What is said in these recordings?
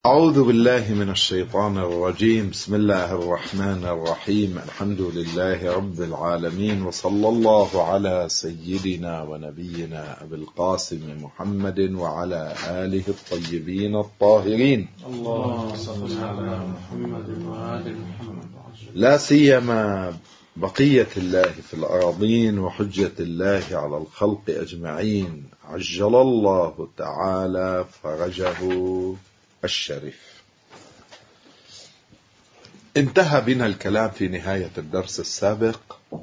أعوذ بالله من الشيطان الرجيم. بسم الله الرحمن الرحيم. الحمد لله رب العالمين، وصلى الله على سيدنا ونبينا أبي القاسم محمد وعلى آله الطيبين الطاهرين. اللهم صل على محمد وآل محمد. لا سيما بقية الله في الأراضين وحجة الله على الخلق أجمعين، عجل الله تعالى فرجه الشريف. انتهى بنا الكلام في نهاية الدرس السابق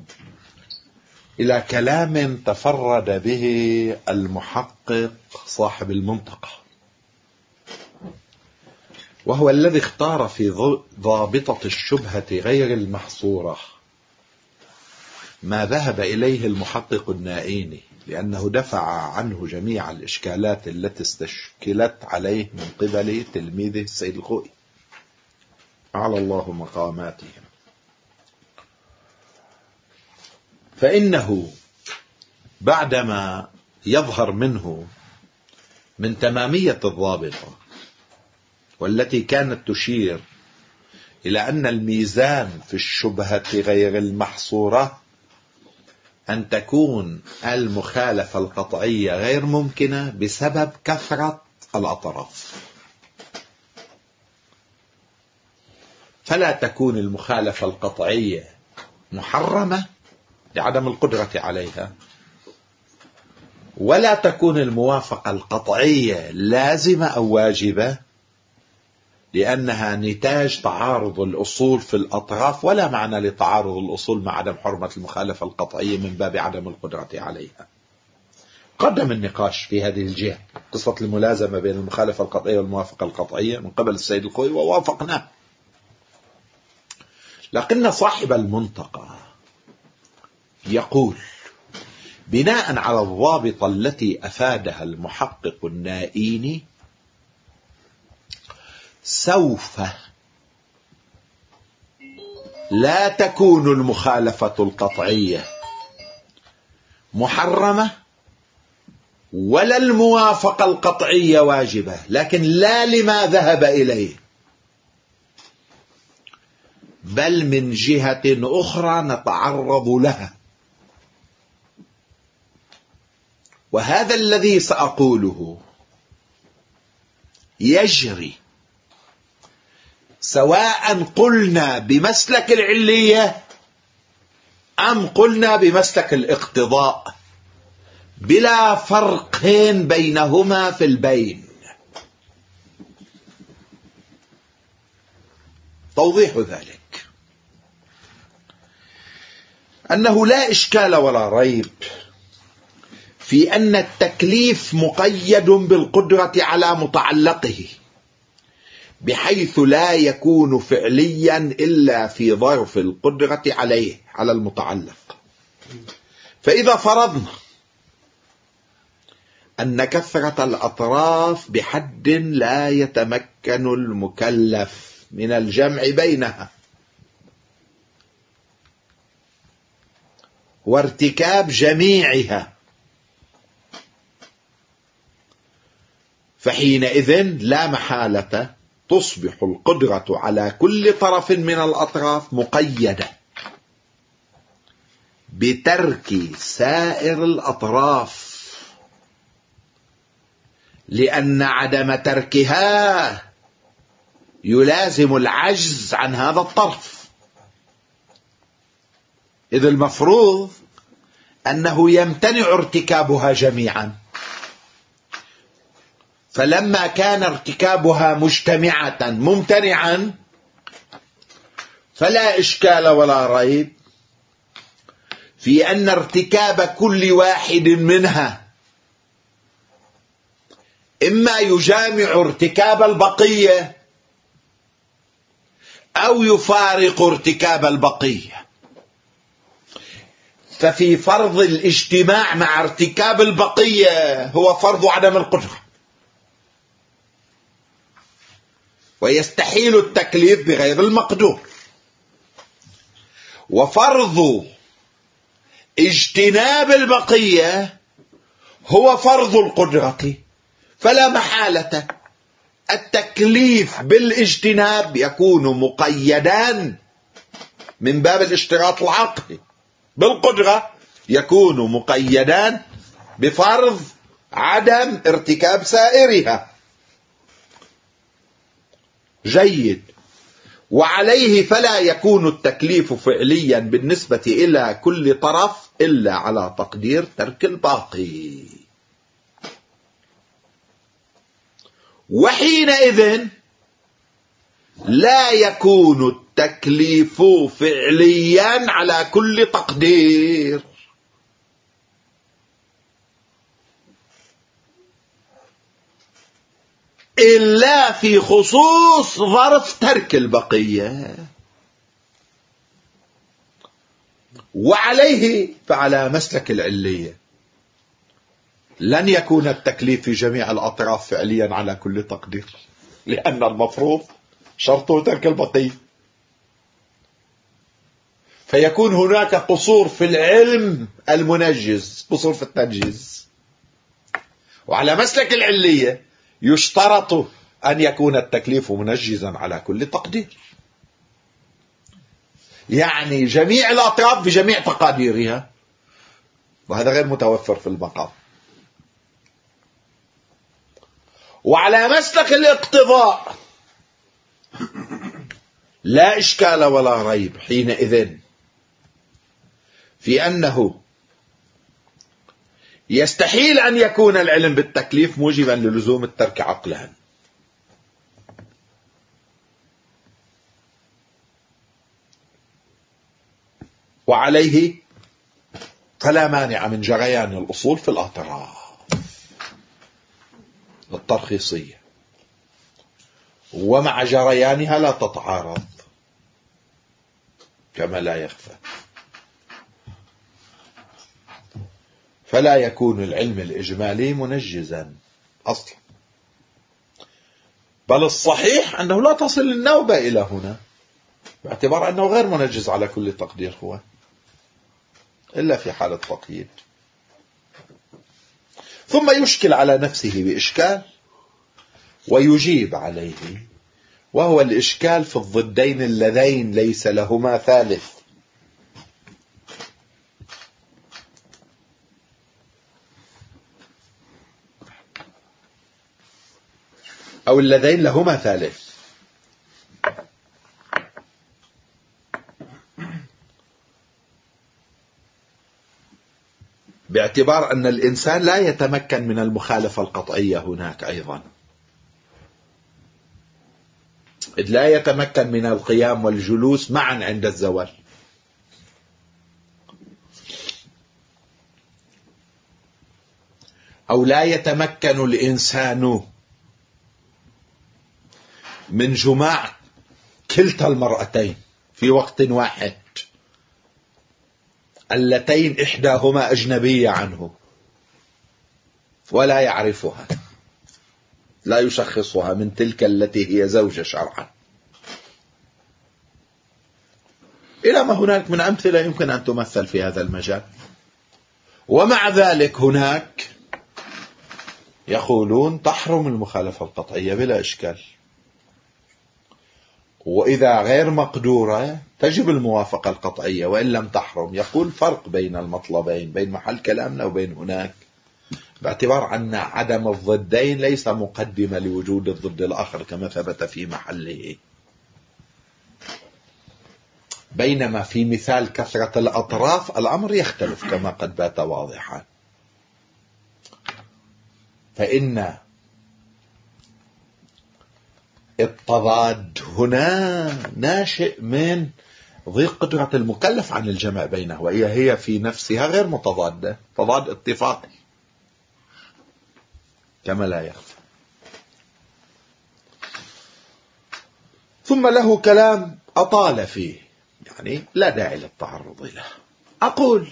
إلى كلام تفرد به المحقق صاحب المنطقة، وهو الذي اختار في ضابطة الشبهة غير المحصورة ما ذهب إليه المحقق النائيني، لأنه دفع عنه جميع الإشكالات التي استشكلت عليه من قبل تلميذه السيد الخوئي، أعلى الله مقاماتهم. فإنه بعدما يظهر منه من تمامية الضابطة، والتي كانت تشير إلى أن الميزان في الشبهة غير المحصورة أن تكون المخالفة القطعية غير ممكنة بسبب كثرة الأطراف، فلا تكون المخالفة القطعية محرمة لعدم القدرة عليها، ولا تكون الموافقة القطعية لازمة أو واجبة لأنها نتاج تعارض الأصول في الأطراف، ولا معنى لتعارض الأصول مع عدم حرمة المخالفة القطعية من باب عدم القدرة عليها. قدم النقاش في هذه الجهة قصة الملازمة بين المخالفة القطعية والموافقة القطعية من قبل السيد الخوئي ووافقناه، لكن صاحب المنطقة يقول بناء على الضابطة التي أفادها المحقق النائيني سوف لا تكون المخالفة القطعية محرمة ولا الموافقة القطعية واجبة، لكن لا لما ذهب إليه، بل من جهة أخرى نتعرض لها. وهذا الذي سأقوله يجري سواء قلنا بمسلك العلية أم قلنا بمسلك الاقتضاء، بلا فرق بينهما في البين. توضيح ذلك أنه لا إشكال ولا ريب في أن التكليف مقيد بالقدرة على متعلقه، بحيث لا يكون فعليا إلا في ظرف القدرة عليه على المتعلق. فإذا فرضنا أن كثرة الأطراف بحد لا يتمكن المكلف من الجمع بينها، وارتكاب جميعها، فحينئذ لا محالة تصبح القدرة على كل طرف من الأطراف مقيدة بترك سائر الأطراف، لأن عدم تركها يلازم العجز عن هذا الطرف، إذ المفروض أنه يمتنع ارتكابها جميعا. فلما كان ارتكابها مجتمعة ممتنعا فلا إشكال ولا ريب في أن ارتكاب كل واحد منها إما يجامع ارتكاب البقية أو يفارق ارتكاب البقية. ففي فرض الاجتماع مع ارتكاب البقية هو فرض عدم القدرة، ويستحيل التكليف بغير المقدور، وفرض اجتناب البقية هو فرض القدرة، فلا محالة التكليف بالاجتناب يكون مقيدان من باب الاشتراط العقلي، بالقدرة يكون مقيدان بفرض عدم ارتكاب سائرها. جيد. وعليه فلا يكون التكليف فعليا بالنسبة إلى كل طرف إلا على تقدير ترك الباقي. وحينئذ لا يكون التكليف فعليا على كل تقدير، إلا في خصوص ظرف ترك البقية. وعليه فعلى مسلك العلية لن يكون التكليف في جميع الأطراف فعليا على كل تقدير، لأن المفروض شرطه ترك البقية، فيكون هناك قصور في العلم المنجز، قصور في التنجيز. وعلى مسلك العلية يشترط أن يكون التكليف منجزا على كل تقدير، يعني جميع الأطراف بجميع تقاديرها، وهذا غير متوفر في المقام. وعلى مسلك الاقتضاء لا إشكال ولا ريب حينئذ في أنه يستحيل أن يكون العلم بالتكليف موجبا للزوم الترك عقلا. وعليه فلا مانع من جريان الأصول في الأطراف الترخيصية، ومع جريانها لا تتعارض كما لا يخفى. فلا يكون العلم الإجمالي منجزا أصلا، بل الصحيح أنه لا تصل النوبة إلى هنا، باعتبار أنه غير منجز على كل تقدير هو إلا في حالة تقييد. ثم يشكل على نفسه بإشكال ويجيب عليه، وهو الإشكال في الضدين اللذين ليس لهما ثالث، أو اللذين لهما ثالث، باعتبار أن الإنسان لا يتمكن من المخالفة القطعية هناك أيضا، إذ لا يتمكن من القيام والجلوس معا عند الزوال. أو لا يتمكن الإنسان من جماع كلتا المرأتين في وقت واحد، اللتين إحداهما أجنبية عنه ولا يعرفها، لا يشخصها من تلك التي هي زوجة شرعا، إلى ما هناك من أمثلة يمكن أن تمثل في هذا المجال. ومع ذلك هناك يقولون تحرم المخالفة القطعية بلا إشكال، وإذا غير مقدورة تجب الموافقة القطعية وإن لم تحرم. يقول فرق بين المطلبين، بين محل كلامنا وبين هناك، باعتبار أن عدم الضدين ليس مقدمة لوجود الضد الآخر كما ثبت في محله، بينما في مثال كثرة الأطراف الأمر يختلف كما قد بات واضحا. فإن التضاد هنا ناشئ من ضيق قدرة المكلف عن الجمع بينه، وهي في نفسها غير متضادة، تضاد اتفاقي كما لا يخفى. ثم له كلام أطال فيه، يعني لا داعي للتعرض له. أقول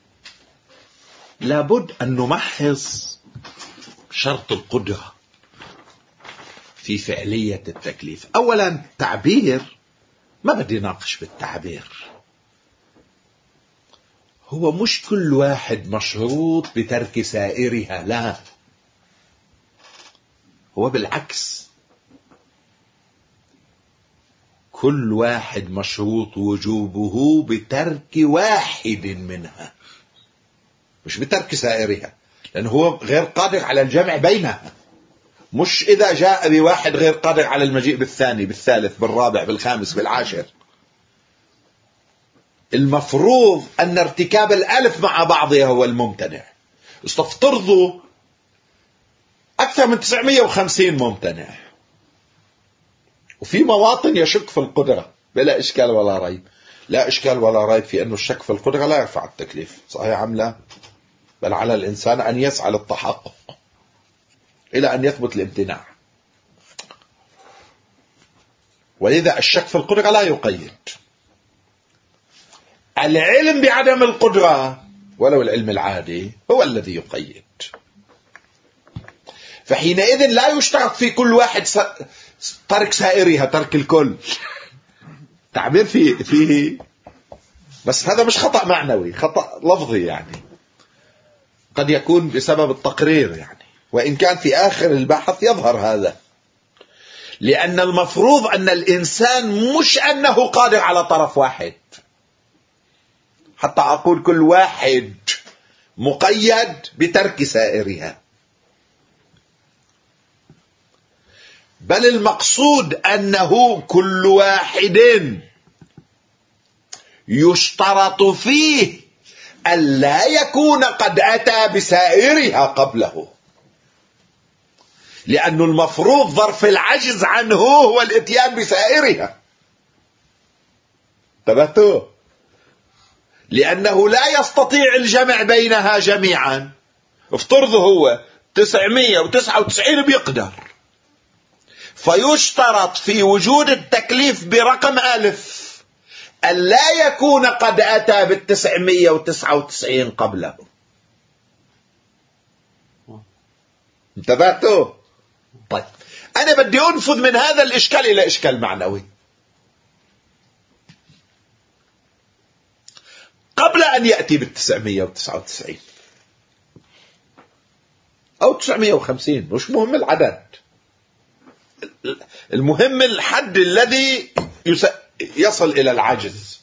لابد أن نمحص شرط القدرة في فعلية التكليف. أولا تعبير، ما بدي ناقش بالتعبير، هو مش كل واحد مشروط بترك سائرها، لا، هو بالعكس، كل واحد مشروط وجوبه بترك واحد منها، مش بترك سائرها، لأنه هو غير قادر على الجمع بينها. مش إذا جاء بواحد غير قادر على المجيء بالثاني بالثالث بالرابع بالخامس بالعاشر. المفروض أن ارتكاب الألف مع بعضها هو الممتنع. استفترضوا أكثر من 950 ممتنع، وفي مواطن يشك في القدرة بلا إشكال ولا ريب. لا إشكال ولا ريب في أنه الشك في القدرة لا يرفع التكليف، صحيح أم لا؟ بل على الإنسان أن يسعى للتحقق إلى أن يثبت الامتناع. ولذا الشك في القدرة لا يقيد. العلم بعدم القدرة ولو العلم العادي هو الذي يقيد. فحينئذ لا يشترط في كل واحد ترك سائرها، ترك الكل. تعبير فيه بس هذا مش خطأ معنوي، خطأ لفظي يعني، قد يكون بسبب التقرير يعني، وإن كان في آخر البحث يظهر هذا. لأن المفروض أن الإنسان مش أنه قادر على طرف واحد، حتى أقول كل واحد مقيد بترك سائرها، بل المقصود أنه كل واحد يشترط فيه ألا يكون قد أتى بسائرها قبله، لأن المفروض ظرف العجز عنه هو الاتيان بسائرها. انتبهتوا؟ لأنه لا يستطيع الجمع بينها جميعا. افترضوا هو 999 بيقدر، فيشترط في وجود التكليف برقم ألف ألا يكون قد أتى بال999 قبله. انتبهتوا؟ طيب أنا بدي أنفذ من هذا الإشكال إلى إشكال معنوي. قبل أن يأتي بال999 أو 950، مش مهم العدد، المهم الحد الذي يصل إلى العجز.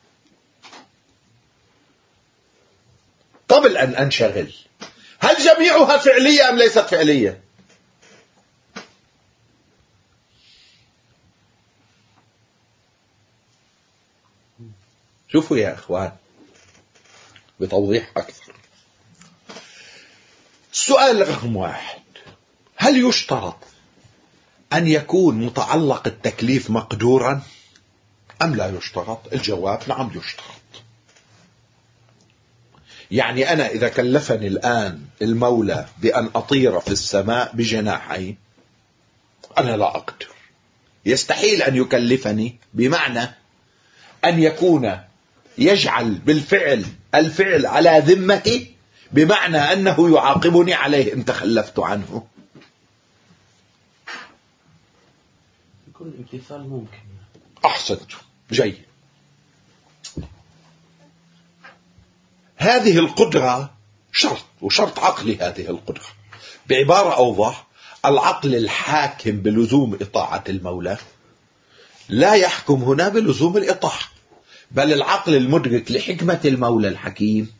قبل أن أنشغل، هل جميعها فعلية أم ليست فعلية؟ شوفوا يا أخوان بتوضيح أكثر. السؤال رقم 1: هل يشترط أن يكون متعلق التكليف مقدورا أم لا يشترط؟ الجواب نعم يشترط. يعني أنا إذا كلفني الآن المولى بأن أطير في السماء بجناحين، أنا لا أقدر، يستحيل أن يكلفني، بمعنى أن يكون يجعل بالفعل الفعل على ذمتي، بمعنى أنه يعاقبني عليه إن تخلفت عنه. يكون امتثال ممكن. أحسنت، جيد. هذه القدرة شرط، وشرط عقلي هذه القدرة. بعبارة أوضح، العقل الحاكم بلزوم إطاعة المولى لا يحكم هنا بلزوم الإطاعة، بل العقل المدرك لحكمة المولى الحكيم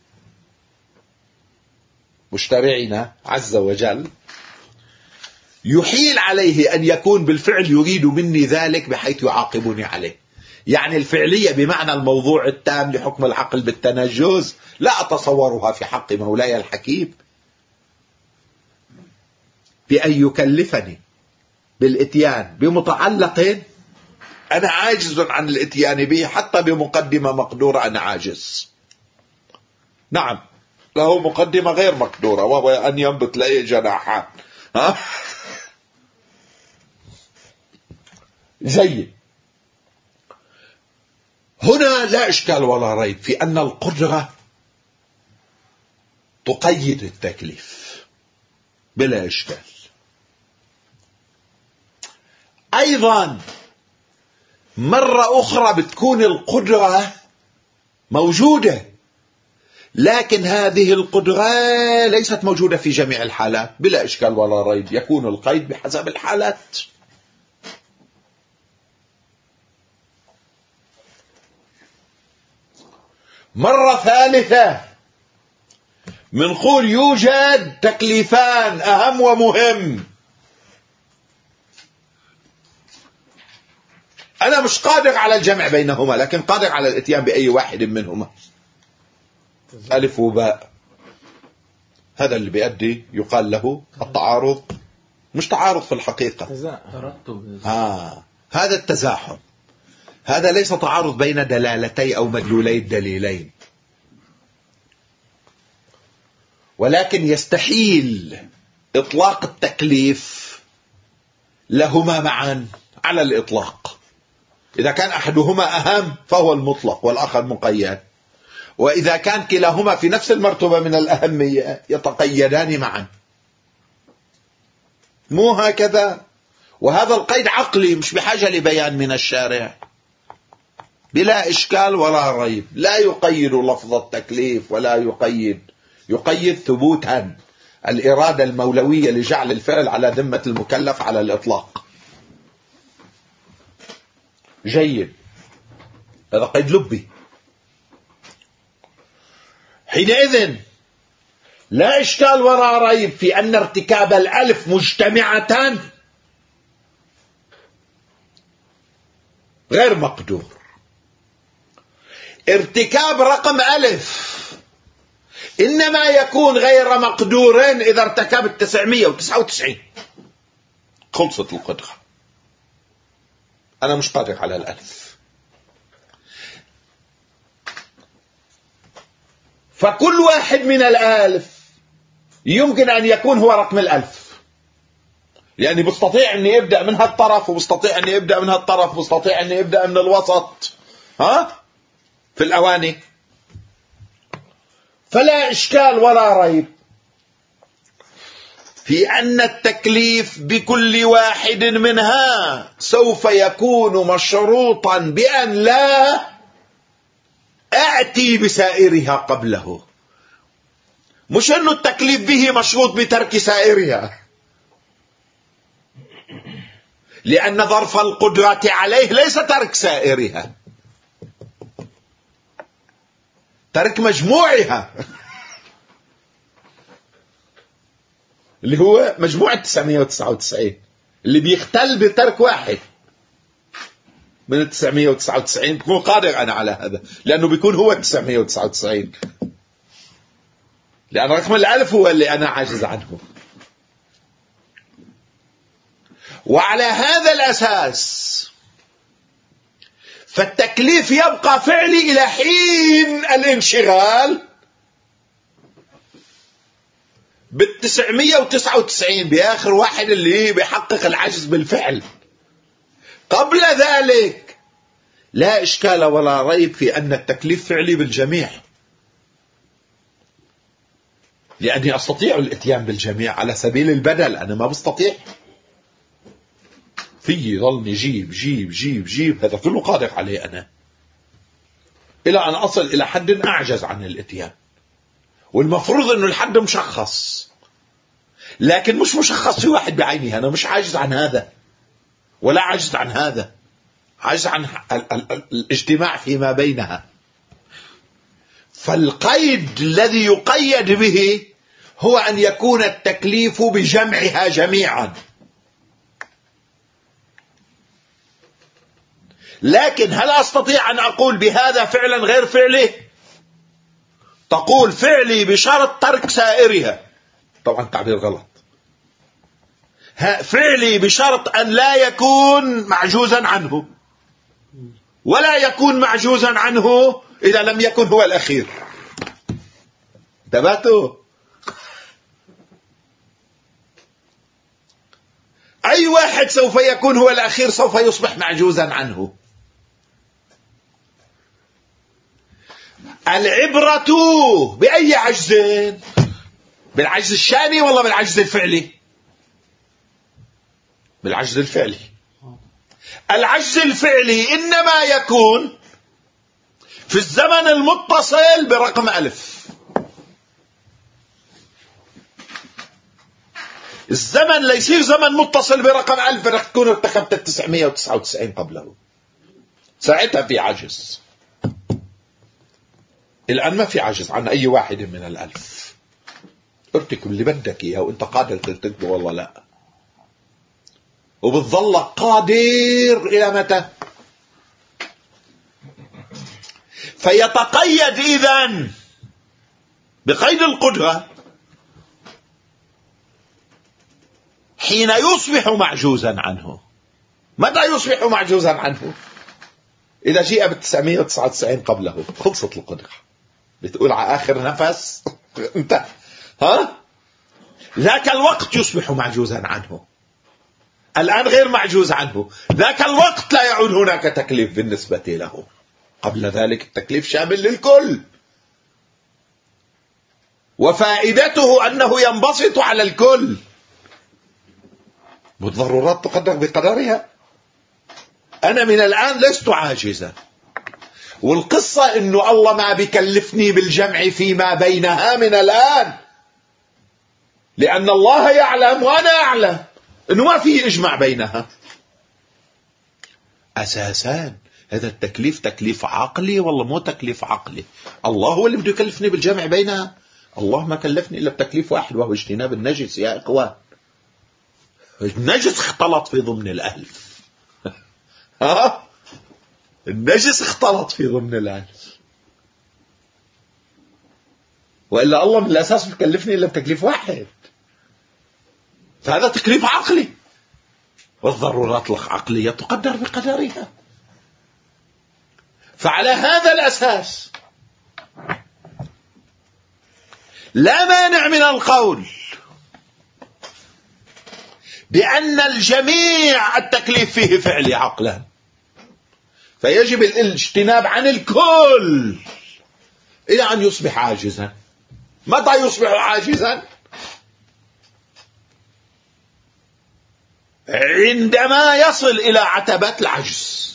مشترعنا عز وجل يحيل عليه أن يكون بالفعل يريد مني ذلك بحيث يعاقبني عليه. يعني الفعلية بمعنى الموضوع التام لحكم العقل بالتنجز لا أتصورها في حق مولاي الحكيم، بأن يكلفني بالإتيان بمتعلق أنا عاجز عن الإتيان به، حتى بمقدمة مقدورة أنا عاجز. نعم، له مقدمة غير مقدورة، وهو أن ينبت لي جناحان. جيد. هنا لا إشكال ولا ريب في أن القدرة تقيد التكليف بلا إشكال. أيضا مرة أخرى بتكون القدرة موجودة، لكن هذه القدرة ليست موجودة في جميع الحالات، بلا إشكال ولا ريب يكون القيد بحسب الحالات. مرة ثالثة منقول يوجد تكليفان أهم ومهم، أنا مش قادر على الجمع بينهما لكن قادر على الاتيان بأي واحد منهما، ألف وباء. هذا اللي بيؤدي يقال له التعارض، مش تعارض في الحقيقة، هذا التزاحم، هذا ليس تعارض بين دلالتي أو مدلولي الدليلين، ولكن يستحيل إطلاق التكليف لهما معا على الإطلاق. إذا كان أحدهما أهم فهو المطلق والآخر مقيد، وإذا كان كلاهما في نفس المرتبة من الأهمية يتقيدان معا، مو هكذا. وهذا القيد عقلي مش بحاجة لبيان من الشارع، بلا إشكال ولا ريب، لا يقيد لفظ التكليف ولا يقيد ثبوتا الإرادة المولوية لجعل الفعل على ذمة المكلف على الإطلاق. جيد، هذا قيد لبي. حينئذ لا إشكال ولا ريب في أن ارتكاب الألف مجتمعة غير مقدور. ارتكاب رقم ألف إنما يكون غير مقدور إذا ارتكب 999، خلصت القدرة، أنا مش قادر على الألف. فكل واحد من الألف يمكن أن يكون هو رقم الألف، يعني بستطيع أن يبدأ من هالطرف وبستطيع أن يبدأ من هالطرف وبستطيع أن يبدأ من الوسط في الأواني. فلا إشكال ولا ريب في أن التكليف بكل واحد منها سوف يكون مشروطا بأن لا أأتي بسائرها قبله، مش أن التكليف به مشروط بترك سائرها، لأن ظرف القدرة عليه ليس ترك سائرها، ترك مجموعها اللي هو مجموعة 999 اللي بيختل بترك واحد من 999. بكون قادر أنا على هذا لأنه بيكون هو 999، لأن رقم الألف هو اللي أنا عاجز عنه. وعلى هذا الأساس فالتكليف يبقى فعلي إلى حين الانشغال بال999 بآخر واحد اللي بيحقق العجز بالفعل. قبل ذلك لا إشكال ولا ريب في أن التكليف فعلي بالجميع، لأني أستطيع الاتيان بالجميع على سبيل البدل. أنا ما بستطيع في ظلني جيب جيب جيب جيب، هذا كله قادر عليه أنا إلى أن أصل إلى حد أعجز عن الاتيان. والمفروض أنه الحد مشخص، لكن مش مشخص في واحد بعينه. أنا مش عاجز عن هذا ولا عاجز عن هذا، عاجز عن الاجتماع فيما بينها. فالقيد الذي يقيد به هو أن يكون التكليف بجمعها جميعا. لكن هل أستطيع أن أقول بهذا فعلا غير فعلي؟ تقول فعلي بشرط ترك سائرها، طبعا تعبير غلط. فعلي بشرط أن لا يكون معجوزا عنه، ولا يكون معجوزا عنه إذا لم يكن هو الأخير. انتبهتوا؟ أي واحد سوف يكون هو الأخير سوف يصبح معجوزا عنه. العبرة بأي عجز؟ بالعجز الشاني ولا بالعجز الفعلي؟ بالعجز الفعلي. العجز الفعلي إنما يكون في الزمن المتصل برقم ألف. الزمن لا يصير زمن متصل برقم ألف رح تكون ارتكبت 999 قبله، ساعتها في عجز. الآن ما في عجز عن أي واحد من الألف، ارتكب اللي بدك إياه وأنت قادر ترتكبه والله لا، وبتظل قادر إلى متى؟ فيتقيد إذن بقيد القدرة حين يصبح معجوزا عنه. متى يصبح معجوزا عنه؟ إذا جيء ب999 قبله خلصت القدرة، بتقول على آخر نفس انت ذاك الوقت يصبح معجوزا عنه. الآن غير معجوز عنه، ذاك الوقت لا يعود هناك تكليف بالنسبة له. قبل ذلك التكليف شامل للكل، وفائدته أنه ينبسط على الكل، والضرورات تقدر بقدرها. أنا من الآن لست عاجزا، والقصة إنه الله ما بيكلفني بالجمع فيما بينها من الآن، لأن الله يعلم وأنا أعلم إنه ما في إجماع بينها أساسا. هذا التكليف تكليف عقلي والله مو تكليف عقلي. الله هو اللي بده يكلفني بالجمع بينها. الله ما كلفني إلا بتكليف واحد، وهو اجتناب النجس. يا إخوان، النجس اختلط في ضمن الألف. النجس اختلط في ضمن الألف، وإلا الله من الأساس بيكلفني إلا بتكليف واحد. فهذا تكليف عقلي، والضرورات العقلية تقدر بقدرها. فعلى هذا الأساس لا مانع من القول بأن الجميع التكليف فيه فعلي عقلا، فيجب الاجتناب عن الكل إلى أن يصبح عاجزا. متى يصبح عاجزا؟ عندما يصل إلى عتبة العجز.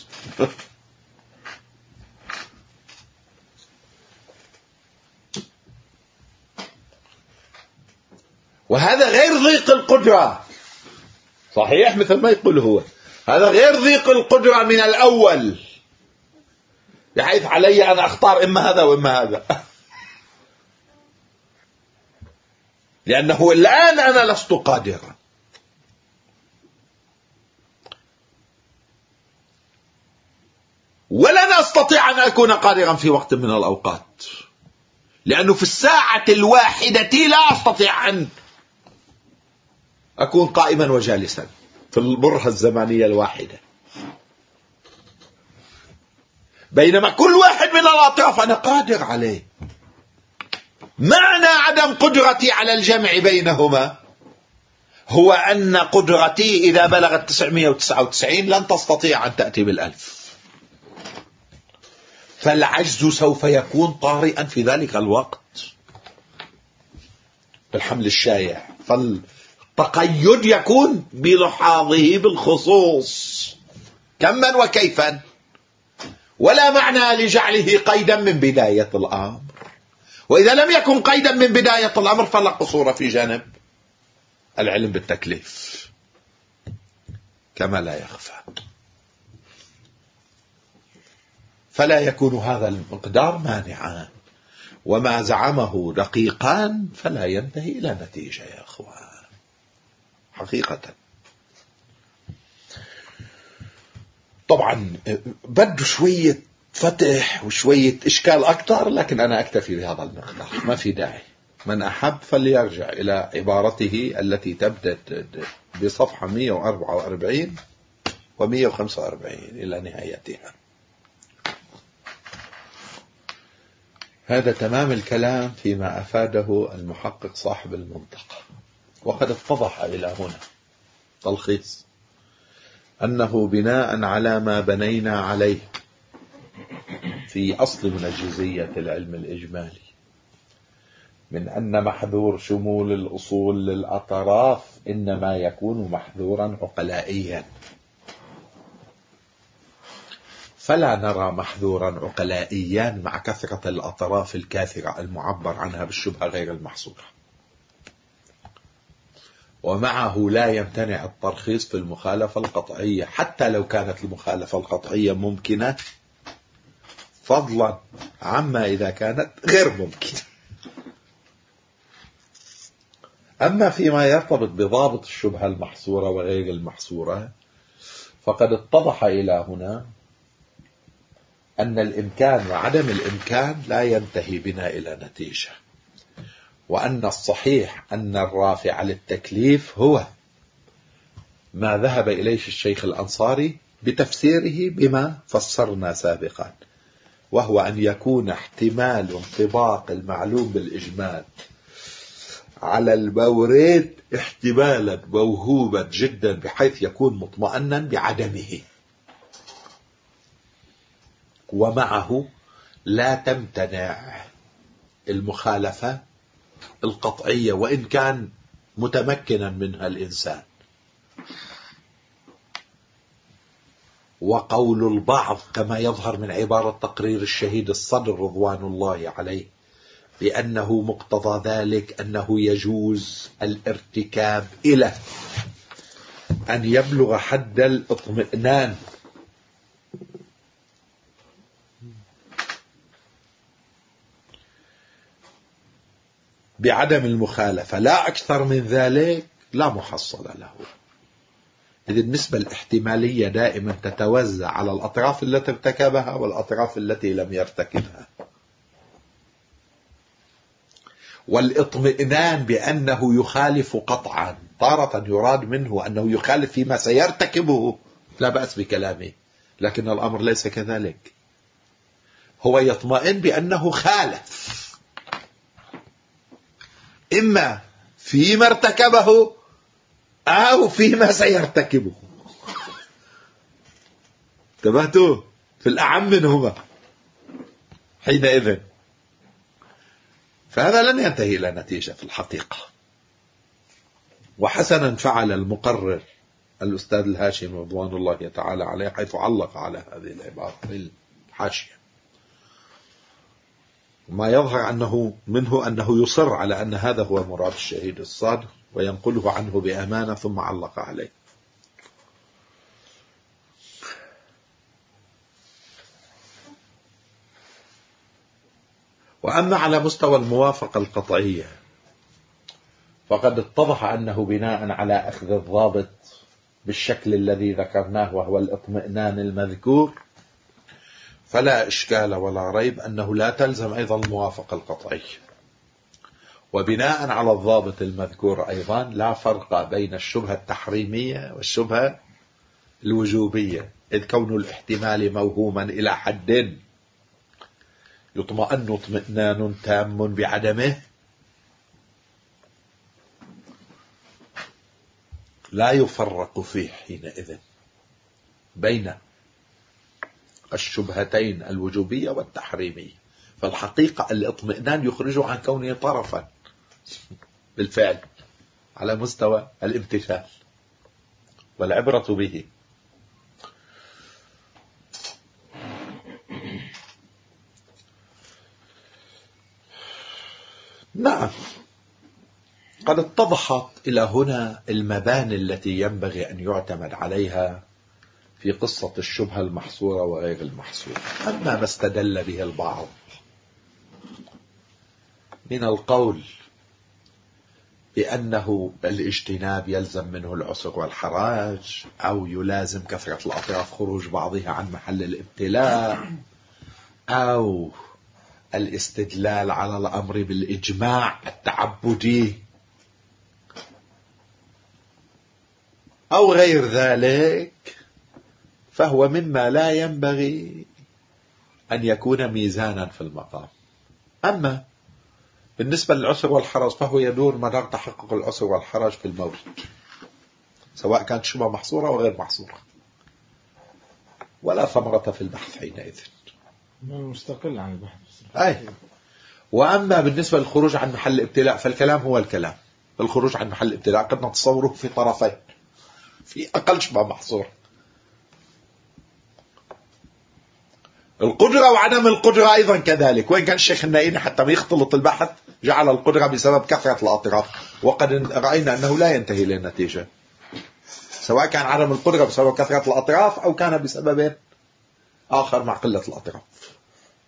وهذا غير ضيق القدرة، صحيح مثل ما يقول هو، هذا غير ضيق القدرة من الأول، بحيث علي أن أختار إما هذا وإما هذا. لأنه الآن أنا لست قادرا. ولن أستطيع أن أكون قادرا في وقت من الأوقات، لأنه في الساعة الواحدة لا أستطيع أن أكون قائما وجالسا في البرهة الزمانية الواحدة، بينما كل واحد من الأطراف أنا قادر عليه. معنى عدم قدرتي على الجمع بينهما هو أن قدرتي إذا بلغت 999 لن تستطيع أن تأتي بالألف، فالعجز سوف يكون طارئا في ذلك الوقت بالحمل الشائع، فالتقيد يكون بلحاظه بالخصوص كما وكيفا، ولا معنى لجعله قيدا من بداية الأمر. وإذا لم يكن قيدا من بداية الأمر فلا قصور في جانب العلم بالتكليف كما لا يخفى. فلا يكون هذا المقدار مانعا، وما زعمه دقيقان فلا ينتهي إلى نتيجة يا أخوان حقيقة. طبعا بده شوية فتح وشوية إشكال أكثر، لكن أنا أكتفي بهذا المقدار، ما في داعي. من أحب فليرجع إلى عبارته التي تبدأ بصفحة 144 و145 إلى نهايتها. هذا تمام الكلام فيما أفاده المحقق صاحب المنطقة. وقد اتضح إلى هنا تلخيص أنه بناء على ما بنينا عليه في أصل منجزية العلم الإجمالي من أن محذور شمول الأصول للأطراف إنما يكون محذورا عقلائيا، فلا نرى محذورا عقلائيا مع كثرة الأطراف الكاثرة المعبر عنها بالشبهة غير المحصورة. ومعه لا يمتنع الترخيص في المخالفة القطعية، حتى لو كانت المخالفة القطعية ممكنة فضلا عما إذا كانت غير ممكنة. أما فيما يرتبط بضابط الشبهة المحصورة وغير المحصورة، فقد اتضح إلى هنا أن الإمكان وعدم الإمكان لا ينتهي بنا إلى نتيجة، وأن الصحيح أن الرافع للتكليف هو ما ذهب إليه الشيخ الأنصاري بتفسيره بما فسرنا سابقا، وهو أن يكون احتمال انطباق المعلوم بالإجمال على المورد احتمالا موهوبا جدا بحيث يكون مطمئنا بعدمه، ومعه لا تمتنع المخالفة القطعية وإن كان متمكنا منها الإنسان. وقول البعض كما يظهر من عبارة تقرير الشهيد الصدر رضوان الله عليه بأنه مقتضى ذلك أنه يجوز الارتكاب إلى أن يبلغ حد الاطمئنان بعدم المخالفة، لا أكثر من ذلك لا محصل له. إذ النسبة الاحتمالية دائما تتوزع على الأطراف التي ارتكبها والأطراف التي لم يرتكبها. والاطمئنان بأنه يخالف قطعا تارة يراد منه أنه يخالف فيما سيرتكبه، لا بأس بكلامه، لكن الأمر ليس كذلك. هو يطمئن بأنه خالف إما فيما ارتكبه أو فيما سيرتكبه. انتبهتوا؟ في الأعم منهما حينئذ، فهذا لن ينتهي إلى نتيجة في الحقيقة. وحسنا فعل المقرر الأستاذ الهاشمي رضوان الله تعالى عليه حيث علق على هذه العبارة في الحاشية، ما يظهر منه أنه يصر على أن هذا هو مراد الشهيد الصادق وينقله عنه بأمانة، ثم علق عليه. وأما على مستوى الموافقة القطعية فقد اتضح أنه بناء على أخذ الضابط بالشكل الذي ذكرناه وهو الاطمئنان المذكور، فلا إشكال ولا ريب أنه لا تلزم أيضا الموافقة القطعية. وبناء على الضابط المذكور أيضا لا فرق بين الشبهة التحريمية والشبهة الوجوبية، إذ كون الاحتمال موهوما إلى حد يطمئن اطمئنان تام بعدمه لا يفرق فيه حينئذ بين الشبهتين الوجوبية والتحريمية. فالحقيقة الاطمئنان يخرجه عن كونه طرفا بالفعل على مستوى الامتثال، والعبرة به. نعم، قد اتضحت إلى هنا المباني التي ينبغي أن يعتمد عليها في قصة الشبهة المحصورة وغير المحصورة. أما ما استدل به البعض من القول بأنه الاجتناب يلزم منه العسر والحراج، أو يلازم كثرة الأطراف خروج بعضها عن محل الابتلاء، أو الاستدلال على الأمر بالإجماع التعبدي، أو غير ذلك، فهو مما لا ينبغي أن يكون ميزانا في المقام. أما بالنسبة للعسر والحرج فهو يدور مدار تحقق العسر والحرج في المورد، سواء كانت شبهة محصورة أو غير محصورة، ولا ثمرة في البحث حينئذ، مستقل عن البحث. أي. وأما بالنسبة للخروج عن محل الابتلاء فالكلام هو الكلام. الخروج عن محل الابتلاء قد نتصوره في طرفين، في أقل شبهة محصورة. القدرة وعدم القدرة أيضا كذلك، وإن كان الشيخ النائين حتى ما يختلط البحث جعل القدرة بسبب كثرة الأطراف، وقد رأينا أنه لا ينتهي للنتيجة، سواء كان عدم القدرة بسبب كثرة الأطراف أو كان بسبب آخر مع قلة الأطراف.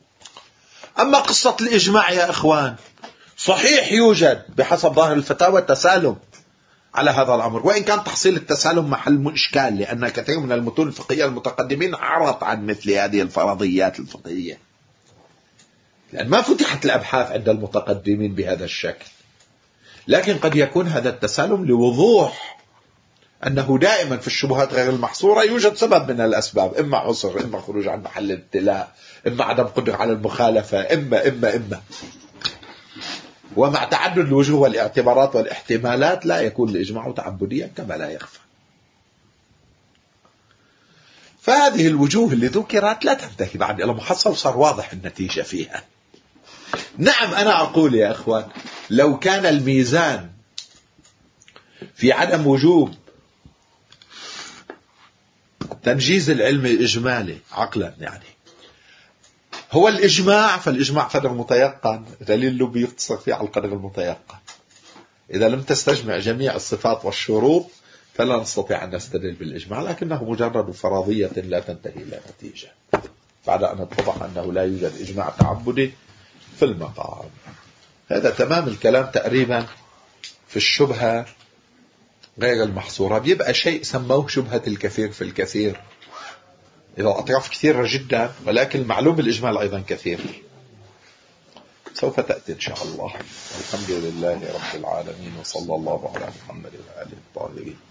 أما قصة الإجماع يا إخوان، صحيح يوجد بحسب ظاهر الفتاوى تسالم على هذا الأمر، وإن كان تحصيل التسالم محل إشكال، لأن كثير من المتون الفقهية المتقدمين عرض عن مثل هذه الفرضيات الفقهية، لأن ما فتحت الأبحاث عند المتقدمين بهذا الشكل. لكن قد يكون هذا التسالم لوضوح أنه دائما في الشبهات غير المحصورة يوجد سبب من الأسباب، إما عسر، إما خروج عن محل الابتلاء، إما عدم قدرة على المخالفة، إما ومع تعدد الوجوه والاعتبارات والاحتمالات لا يكون الإجماع تعبديا كما لا يخفى. فهذه الوجوه اللي ذكرت لا تنتهي بعد إلى محصل صار واضح النتيجة فيها. نعم أنا أقول يا أخوان، لو كان الميزان في عدم وجوب تنجيز العلم الإجمالي عقلا يعني هو الإجماع، فالإجماع قدر متيقن، دليل بيقتصر فيه على القدر المتيقن. إذا لم تستجمع جميع الصفات والشروط فلا نستطيع أن نستدل بالإجماع، لكنه مجرد فرضية لا تنتهي إلى نتيجة بعد أن اتضح أنه لا يوجد إجماع تعبدي في المقام. هذا تمام الكلام تقريبا في الشبهة غير المحصورة. بيبقى شيء سموه شبهة الكثير في الكثير، إذا الأطراف كثيرة جدا ولكن المعلوم الإجمال أيضا كثير، سوف تأتي إن شاء الله. والحمد لله رب العالمين، وصلى الله على محمد وآله الطاهرين.